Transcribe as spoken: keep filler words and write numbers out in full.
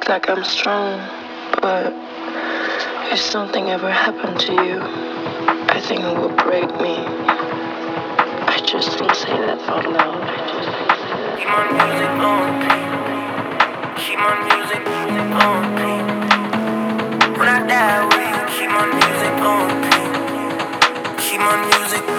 like I'm strong, but if something ever happened to you, I think it would break me. I just don't say that out loud. I just Keep my music on repeat. Keep my music on repeat. When I die, will you keep my music on repeat? Keep my music